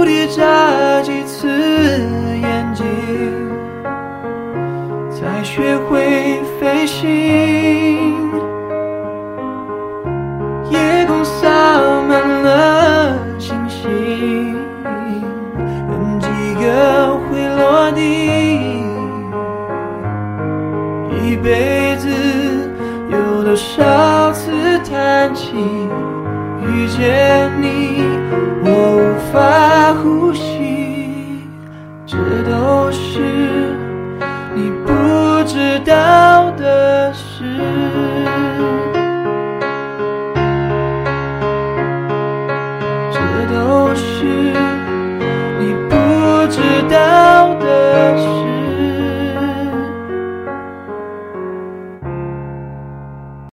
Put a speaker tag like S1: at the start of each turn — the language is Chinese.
S1: 闭着几次眼睛，才学会飞行。夜空洒满了星星，跟几个会落地。一辈子有多少次叹气，遇见你我无法呼吸，这都是